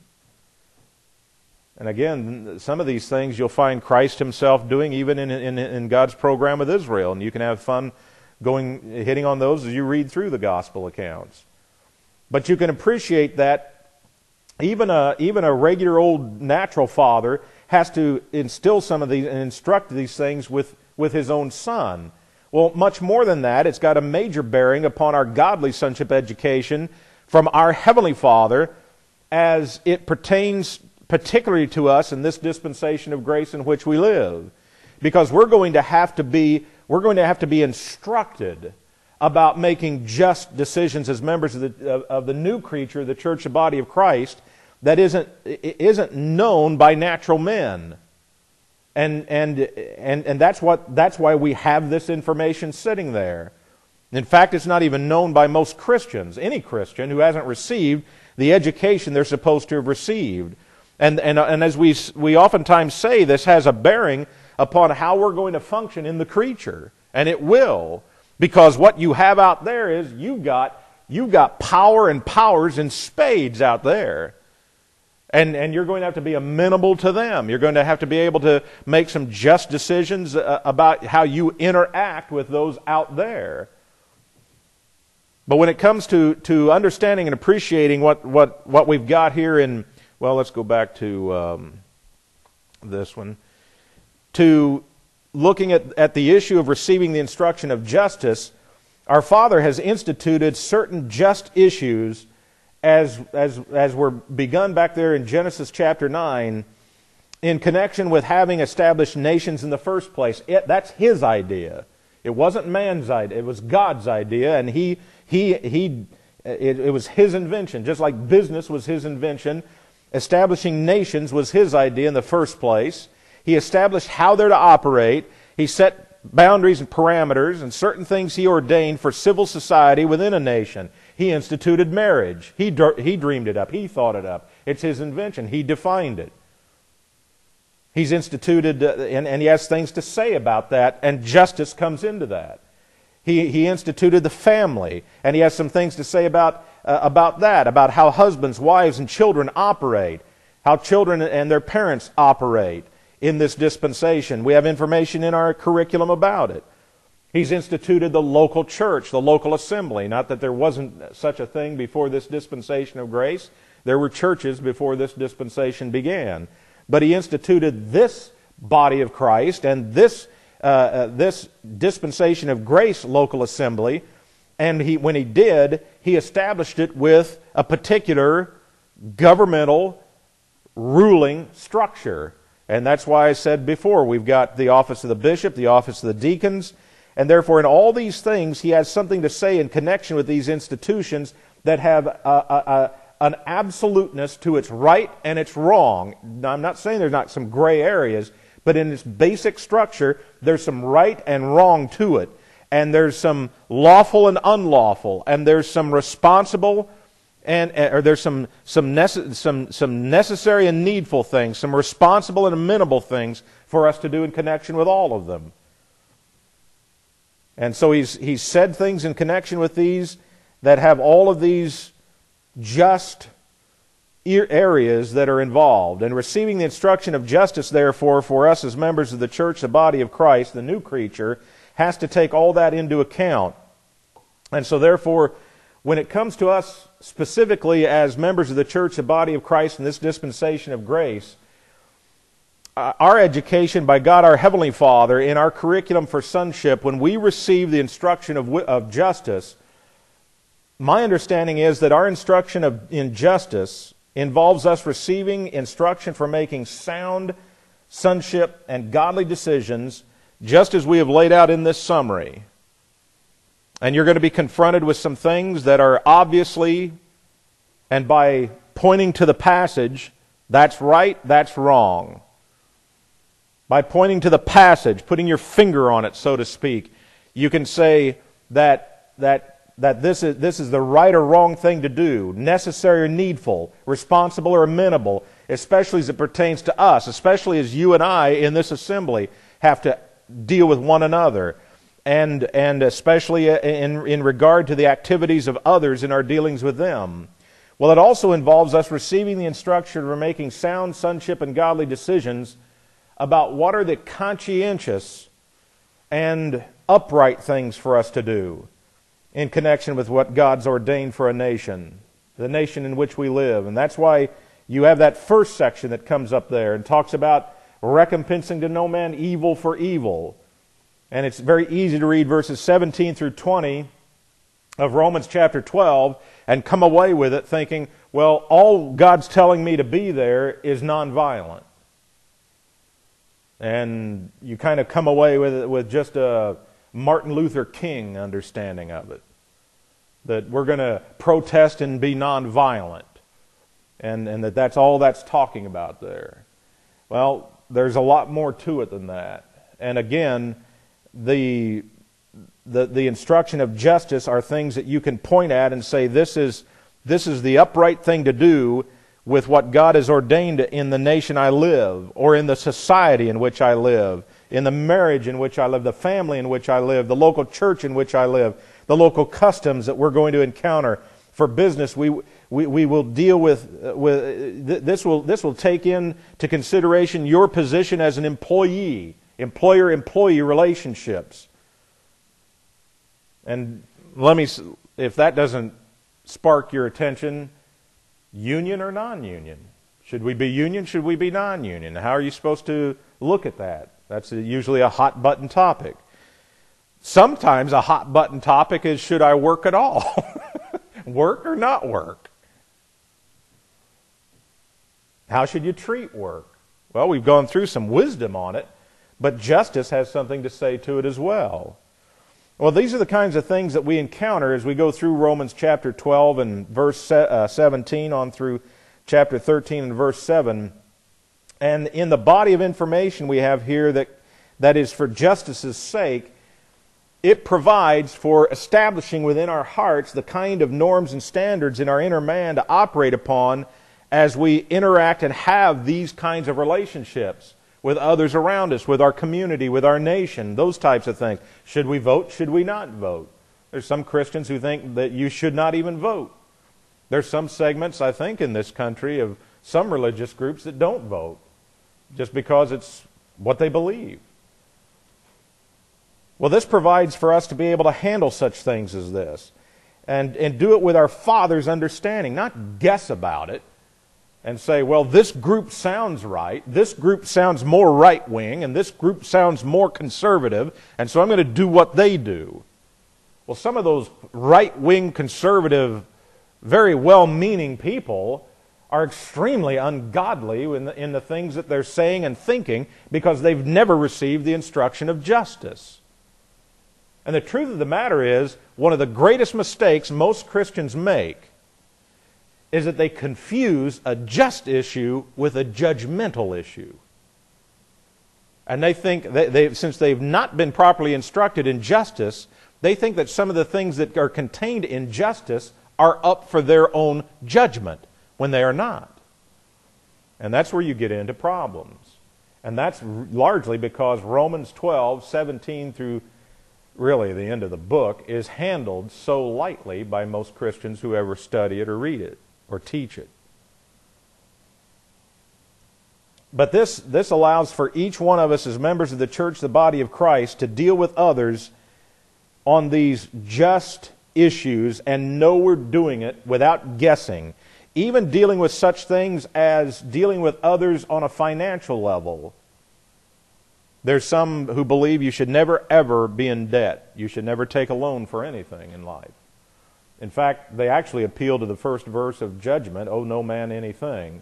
And again, some of these things you'll find Christ himself doing even in, in, in God's program with Israel. And you can have fun going hitting on those as you read through the gospel accounts. But you can appreciate that even a, even a regular old natural father has to instill some of these and instruct these things with, with his own son. Well, much more than that, it's got a major bearing upon our godly sonship education from our Heavenly Father as it pertains particularly to us in this dispensation of grace in which we live. Because we're going to have to be, we're going to have to be instructed about making just decisions as members of the, of, of the new creature, the church, the body of Christ, that isn't, isn't known by natural men. And, and, and, and that's, what, that's why we have this information sitting there. In fact, it's not even known by most Christians, any Christian who hasn't received the education they're supposed to have received. And, and, and as we, we oftentimes say, this has a bearing upon how we're going to function in the creature. And it will. Because what you have out there is you've got, you've got power and powers in spades out there. And, and you're going to have to be amenable to them. You're going to have to be able to make some just decisions uh, about how you interact with those out there. But when it comes to, to understanding and appreciating what, what, what we've got here in, well, let's go back to um, this one. To looking at, at the issue of receiving the instruction of justice, our Father has instituted certain just issues as, as, as were begun back there in Genesis chapter nine in connection with having established nations in the first place. It, that's His idea. It wasn't man's idea. It was God's idea, and He, he, he, it, it was His invention. Just like business was His invention, establishing nations was His idea in the first place. He established how they're to operate. He set boundaries and parameters and certain things He ordained for civil society within a nation. He instituted marriage. He, he dreamed it up. He thought it up. It's His invention. He defined it. He's instituted, uh, and, and He has things to say about that, and justice comes into that. He, he instituted the family, and He has some things to say about, uh, about that, about how husbands, wives, and children operate, how children and their parents operate in this dispensation. We have information in our curriculum about it. He's instituted the local church, the local assembly. Not that there wasn't such a thing before this dispensation of grace. There were churches before this dispensation began. But he instituted this body of Christ and this uh, uh, this dispensation of grace local assembly, and he, when he did, he established it with a particular governmental ruling structure. And that's why I said before, we've got the office of the bishop, the office of the deacons, and therefore in all these things he has something to say in connection with these institutions that have a, a, a, an absoluteness to its right and its wrong. Now, I'm not saying there's not some gray areas, but in its basic structure, there's some right and wrong to it. And there's some lawful and unlawful, and there's some responsible and or there's some some, nece- some some necessary and needful things, some responsible and amenable things for us to do in connection with all of them. And so he's he's said things in connection with these that have all of these just areas that are involved. And receiving the instruction of justice, therefore, for us as members of the church, the body of Christ, the new creature, has to take all that into account. And so therefore, when it comes to us specifically as members of the church, the body of Christ, in this dispensation of grace, uh, our education by God our Heavenly Father in our curriculum for sonship, when we receive the instruction of, of justice, my understanding is that our instruction of, in justice involves us receiving instruction for making sound sonship and godly decisions, just as we have laid out in this summary. And you're going to be confronted with some things that are obviously, and by pointing to the passage, that's right, that's wrong. By pointing to the passage, putting your finger on it, so to speak, you can say that that that this is this is the right or wrong thing to do, necessary or needful, responsible or amenable, especially as it pertains to us, especially as you and I in this assembly have to deal with one another, and and especially in in regard to the activities of others in our dealings with them. Well, it also involves us receiving the instruction for making sound sonship and godly decisions about what are the conscientious and upright things for us to do in connection with what God's ordained for a nation, the nation in which we live. And that's why you have that first section that comes up there and talks about recompensing to no man evil for evil. And it's very easy to read verses seventeen through twenty of Romans chapter twelve and come away with it thinking, well, all God's telling me to be there is nonviolent. And you kind of come away with it with just a Martin Luther King understanding of it. That we're going to protest and be nonviolent. And, and that that's all that's talking about there. Well, there's a lot more to it than that. And again, the, the, the instruction of justice are things that you can point at and say, this is, this is the upright thing to do with what God has ordained in the nation I live, or in the society in which I live, in the marriage in which I live, the family in which I live, the local church in which I live, the local customs that we're going to encounter. For business, we we, we will deal with with this will this will take into consideration your position as an employee, employer-employee relationships. And let me, if that doesn't spark your attention, union or non-union? Should we be union? Should we be non-union? How are you supposed to look at that? That's usually a hot button topic. Sometimes a hot button topic is, should I work at all? Work or not work? How should you treat work? Well, we've gone through some wisdom on it, but justice has something to say to it as well. Well, these are the kinds of things that we encounter as we go through Romans chapter twelve and verse seventeen on through chapter thirteen and verse seven. And in the body of information we have here that, that is for justice's sake, it provides for establishing within our hearts the kind of norms and standards in our inner man to operate upon as we interact and have these kinds of relationships with others around us, with our community, with our nation, those types of things. Should we vote? Should we not vote? There's some Christians who think that you should not even vote. There's some segments, I think, in this country of some religious groups that don't vote just because it's what they believe. Well, this provides for us to be able to handle such things as this and, and do it with our Father's understanding, not guess about it, and say, well, this group sounds right, this group sounds more right-wing, and this group sounds more conservative, and so I'm going to do what they do. Well, some of those right-wing, conservative, very well-meaning people are extremely ungodly in the, in the things that they're saying and thinking because they've never received the instruction of justice. And the truth of the matter is, one of the greatest mistakes most Christians make is that they confuse a just issue with a judgmental issue. And they think, they, they, since they've not been properly instructed in justice, they think that some of the things that are contained in justice are up for their own judgment, when they are not. And that's where you get into problems. And that's largely because Romans twelve, seventeen through really the end of the book is handled so lightly by most Christians who ever study it or read it or teach it. But this, this allows for each one of us as members of the church, the body of Christ, to deal with others on these just issues and know we're doing it without guessing. Even dealing with such things as dealing with others on a financial level. There's some who believe you should never ever be in debt. You should never take a loan for anything in life. In fact, they actually appeal to the first verse of judgment, owe no man anything.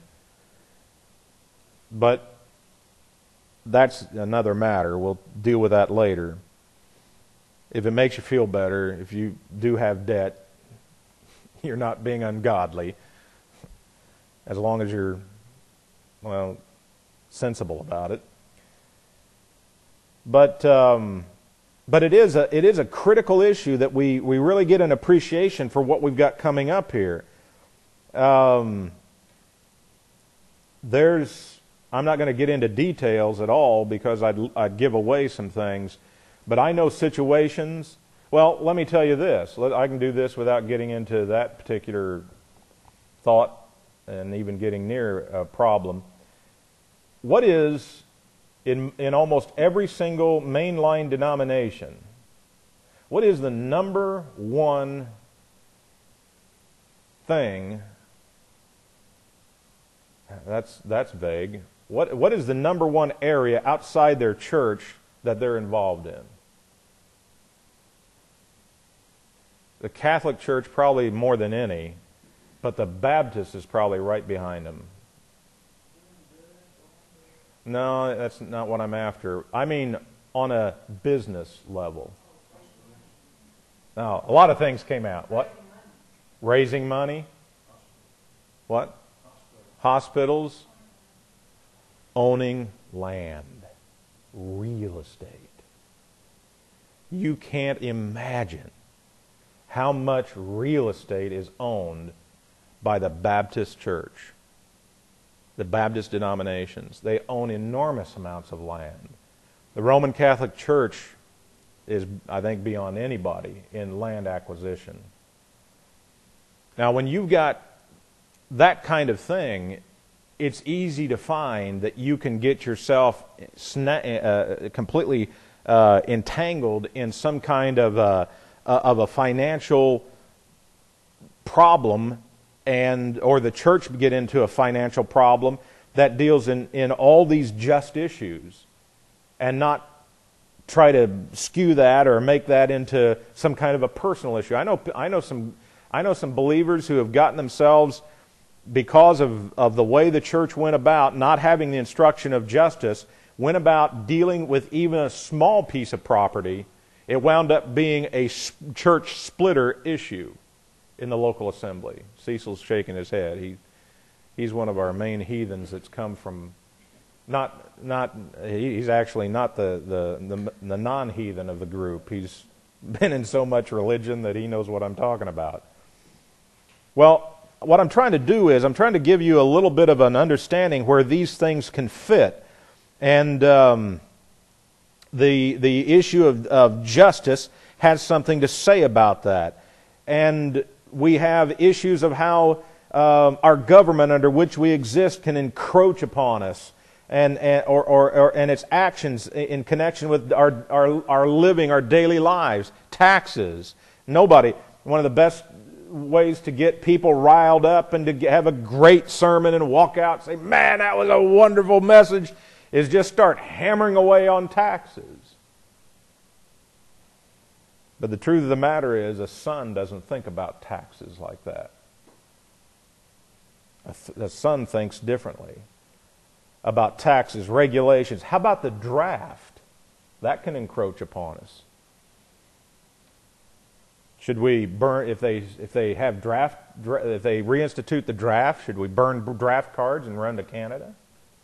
But that's another matter. We'll deal with that later. If it makes you feel better, if you do have debt, you're not being ungodly. As long as you're, well, sensible about it. But um, but it is a it is a critical issue that we, we really get an appreciation for what we've got coming up here. Um, there's I'm not going to get into details at all because I'd I'd give away some things, but I know situations. Well, let me tell you this. I can do this without getting into that particular thought and even getting near a problem. What is, in, in almost every single mainline denomination, what is the number one thing, that's, that's vague, what, what is the number one area outside their church that they're involved in? The Catholic Church probably more than any, but the Baptist is probably right behind them. No, that's not what I'm after. I mean on a business level. Now, a lot of things came out. What? Raising money. What? Hospitals. Owning land. Real estate. You can't imagine how much real estate is owned by the Baptist church, the Baptist denominations. They own enormous amounts of land. The Roman Catholic Church is, I think, beyond anybody in land acquisition. Now, when you've got that kind of thing, it's easy to find that you can get yourself sna- uh, completely uh, entangled in some kind of a, uh, of a financial problem, and or the church get into a financial problem that deals in, in all these just issues and not try to skew that or make that into some kind of a personal issue. I know I know some I know some believers who have gotten themselves, because of, of the way the church went about not having the instruction of justice, went about dealing with even a small piece of property. It wound up being a church splitter issue in the local assembly. Cecil's shaking his head. He, he's one of our main heathens that's come from, not, not he's actually not the, the, the, the non-heathen of the group. He's been in so much religion that he knows what I'm talking about. Well, what I'm trying to do is I'm trying to give you a little bit of an understanding where these things can fit. And um, the, the issue of, of justice has something to say about that. And we have issues of how um, our government under which we exist can encroach upon us, and, and or, or, or and its actions in connection with our, our our living, our daily lives, taxes. Nobody. One of the best ways to get people riled up and to have a great sermon and walk out and say, man, that was a wonderful message, is just start hammering away on taxes. But the truth of the matter is, a son doesn't think about taxes like that. A, th- a son thinks differently about taxes, regulations. How about the draft? That can encroach upon us. Should we burn, if they if they have draft, if they reinstitute the draft, should we burn draft cards and run to Canada?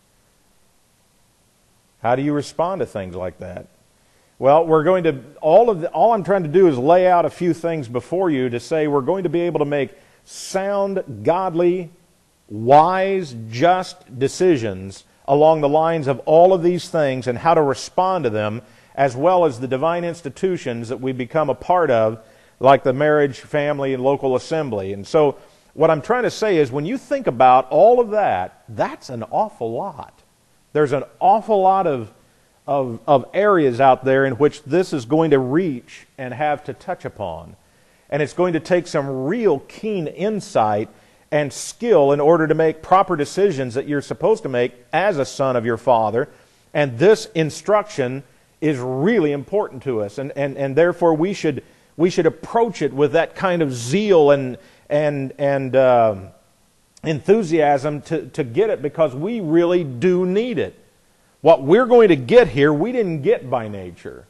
How do you respond to things like that? Well, we're going to, all of the, all I'm trying to do is lay out a few things before you to say we're going to be able to make sound, godly, wise, just decisions along the lines of all of these things and how to respond to them, as well as the divine institutions that we become a part of, like the marriage, family, and local assembly. And so what I'm trying to say is when you think about all of that, that's an awful lot. There's an awful lot of Of, of areas out there in which this is going to reach and have to touch upon. And it's going to take some real keen insight and skill in order to make proper decisions that you're supposed to make as a son of your father. And this instruction is really important to us. And, and, and therefore we should, we should approach it with that kind of zeal and, and, and uh, enthusiasm to, to get it, because we really do need it. What we're going to get here, we didn't get by nature.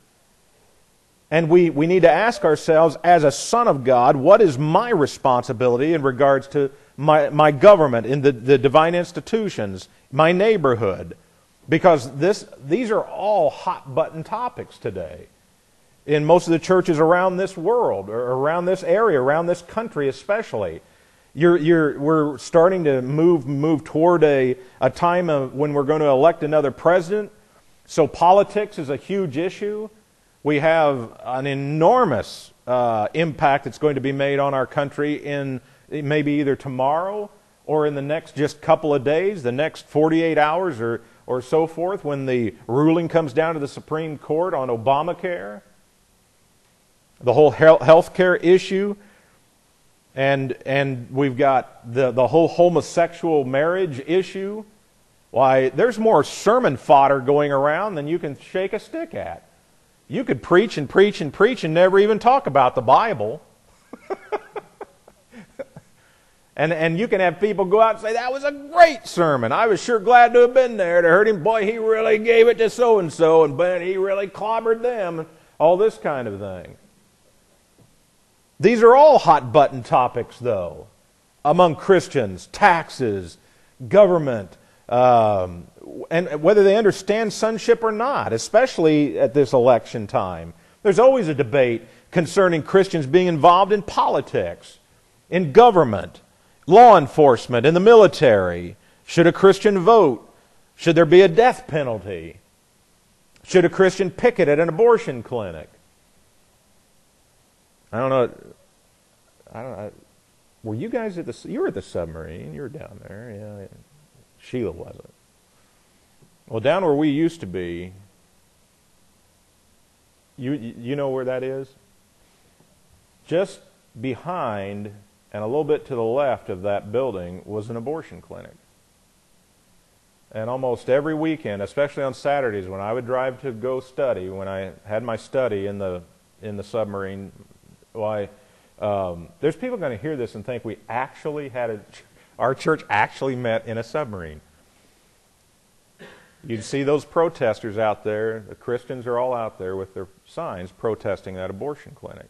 And we, we need to ask ourselves, as a son of God, what is my responsibility in regards to my, my government, in the, the divine institutions, my neighborhood? Because this, these are all hot-button topics today in most of the churches around this world, or around this area, around this country especially. You're, you're, we're starting to move move toward a, a time of when we're going to elect another president. So politics is a huge issue. We have an enormous uh, impact that's going to be made on our country in maybe either tomorrow or in the next just couple of days, the next forty-eight hours or, or so forth, when the ruling comes down to the Supreme Court on Obamacare. The whole health care issue. And and we've got the, the whole homosexual marriage issue. Why, there's more sermon fodder going around than you can shake a stick at. You could preach and preach and preach and never even talk about the Bible. and and you can have people go out and say, that was a great sermon. I was sure glad to have been there to heard him. Boy, he really gave it to so-and-so, and but he really clobbered them. All this kind of thing. These are all hot-button topics, though, among Christians. Taxes, government, um, and whether they understand sonship or not, especially at this election time. There's always a debate concerning Christians being involved in politics, in government, law enforcement, in the military. Should a Christian vote? Should there be a death penalty? Should a Christian picket at an abortion clinic? I don't know. I don't know. Were you guys at the? You were at the submarine. You were down there. Yeah. Sheila wasn't. Well, down where we used to be. You you know where that is? Just behind and a little bit to the left of that building was an abortion clinic. And almost every weekend, especially on Saturdays when I would drive to go study, when I had my study in the in the submarine. Why, um, there's people going to hear this and think we actually had a, our church actually met in a submarine. You'd see those protesters out there. The Christians are all out there with their signs protesting that abortion clinic.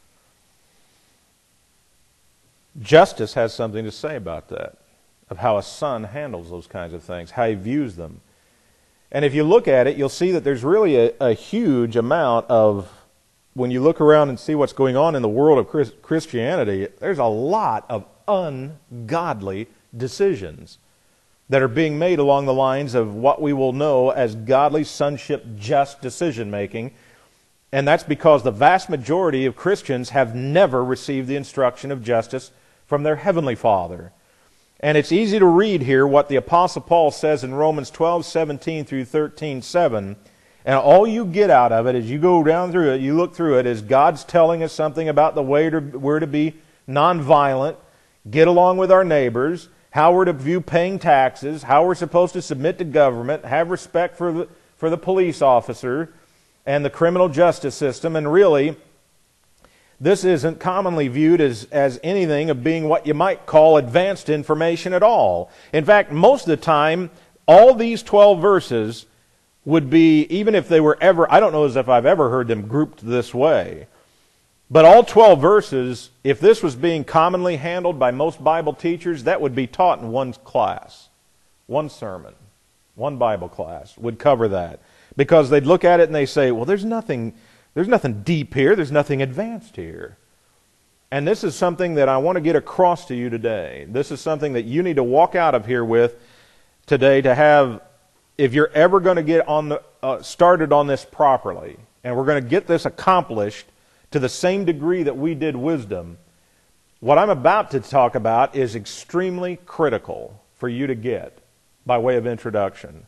Justice has something to say about that, of how a son handles those kinds of things, how he views them. And if you look at it, you'll see that there's really a, a huge amount of, when you look around and see what's going on in the world of Chris, Christianity, there's a lot of ungodly decisions that are being made along the lines of what we will know as godly sonship just decision making. And that's because the vast majority of Christians have never received the instruction of justice from their Heavenly Father. And it's easy to read here what the Apostle Paul says in Romans twelve seventeen through thirteen seven. And all you get out of it as you go down through it, you look through it, is God's telling us something about the way to, we're to be nonviolent, get along with our neighbors, how we're to view paying taxes, how we're supposed to submit to government, have respect for the, for the police officer and the criminal justice system. And really, this isn't commonly viewed as, as anything of being what you might call advanced information at all. In fact, most of the time, all these twelve verses would be, even if they were ever, I don't know as if I've ever heard them grouped this way, but all twelve verses, if this was being commonly handled by most Bible teachers, that would be taught in one class, one sermon, one Bible class would cover that. Because they'd look at it and they say, well, there's nothing, there's nothing deep here, there's nothing advanced here. And this is something that I want to get across to you today. This is something that you need to walk out of here with today to have, if you're ever going to get on the, uh, started on this properly, and we're going to get this accomplished to the same degree that we did wisdom, what I'm about to talk about is extremely critical for you to get by way of introduction.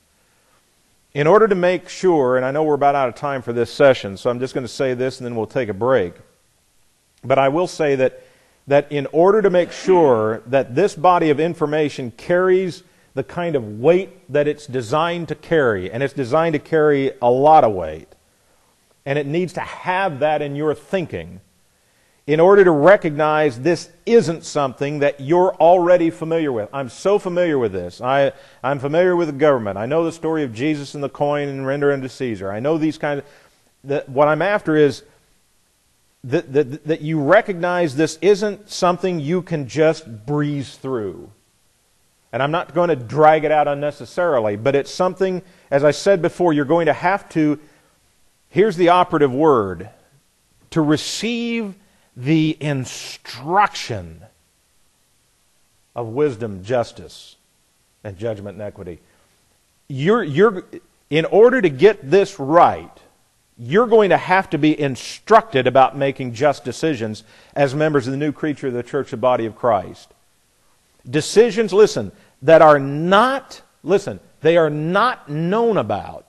In order to make sure, and I know we're about out of time for this session, so I'm just going to say this and then we'll take a break. But I will say that, that in order to make sure that this body of information carries the kind of weight that it's designed to carry, and it's designed to carry a lot of weight, and it needs to have that in your thinking, in order to recognize this isn't something that you're already familiar with. I'm so familiar with this. I, I'm familiar with the government. I know the story of Jesus and the coin and render unto Caesar. I know these kinds of... That what I'm after is that, that, that you recognize this isn't something you can just breeze through. And I'm not going to drag it out unnecessarily, but it's something, as I said before, you're going to have to, here's the operative word, to receive the instruction of wisdom, justice, and judgment and equity. You're, you're, in order to get this right, you're going to have to be instructed about making just decisions as members of the new creature of the church, the body of Christ. Decisions, listen, that are not, listen, they are not known about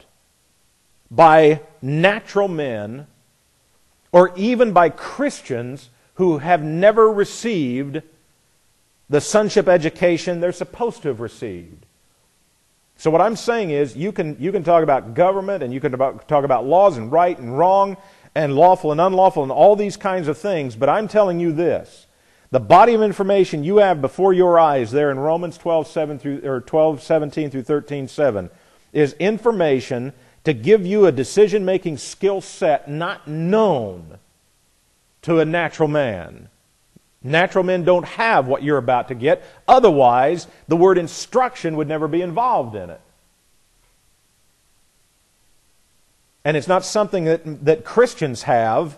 by natural men or even by Christians who have never received the sonship education they're supposed to have received. So what I'm saying is, you can, you can talk about government, and you can about, talk about laws and right and wrong and lawful and unlawful and all these kinds of things, but I'm telling you this. The body of information you have before your eyes there in Romans twelve seven through, or twelve seventeen through thirteen seven is information to give you a decision-making skill set not known to a natural man. Natural men don't have what you're about to get. Otherwise, the word instruction would never be involved in it. And it's not something that, that Christians have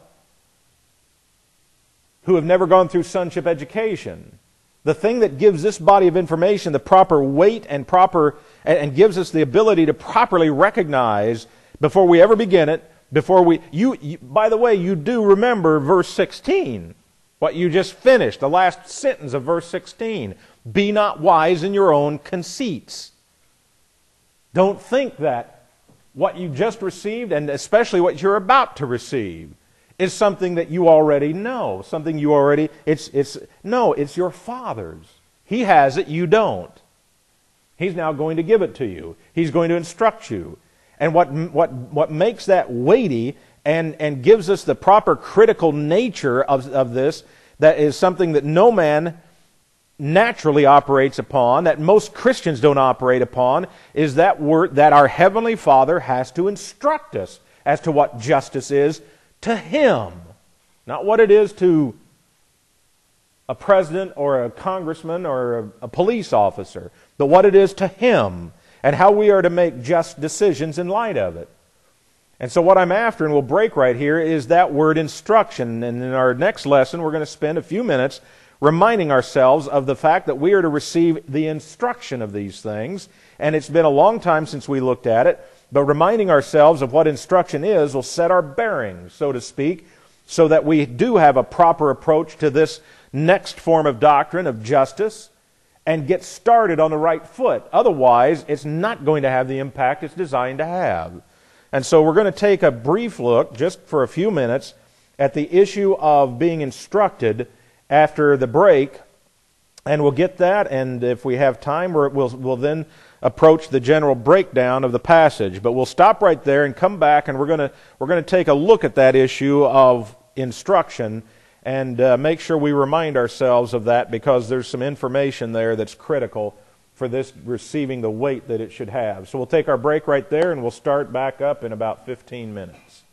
who have never gone through sonship education. The thing that gives this body of information the proper weight and proper and, and gives us the ability to properly recognize before we ever begin it, before we you, you by the way, you do remember verse sixteen, what you just finished, the last sentence of verse sixteen. Be not wise in your own conceits. Don't think that what you just received, and especially what you're about to receive, is something that you already know, something you already, it's, it's, no, it's your Father's. He has it, you don't. He's now going to give it to you. He's going to instruct you. And what, what, what makes that weighty and, and gives us the proper critical nature of, of this, that is something that no man naturally operates upon, that most Christians don't operate upon, is that word that our Heavenly Father has to instruct us as to what justice is to Him. Not what it is to a president or a congressman or a, a police officer, but what it is to Him and how we are to make just decisions in light of it. And so what I'm after, and we'll break right here, is that word instruction. And in our next lesson, we're going to spend a few minutes reminding ourselves of the fact that we are to receive the instruction of these things. And it's been a long time since we looked at it, but reminding ourselves of what instruction is will set our bearings, so to speak, so that we do have a proper approach to this next form of doctrine of justice and get started on the right foot. Otherwise, it's not going to have the impact it's designed to have. And so we're going to take a brief look, just for a few minutes, at the issue of being instructed after the break, and we'll get that, and if we have time, we'll, we'll then approach the general breakdown of the passage. But we'll stop right there and come back, and we're going to we're going to take a look at that issue of instruction and uh, make sure we remind ourselves of that, because there's some information there that's critical for this receiving the weight that it should have. So we'll take our break right there, and we'll start back up in about fifteen minutes.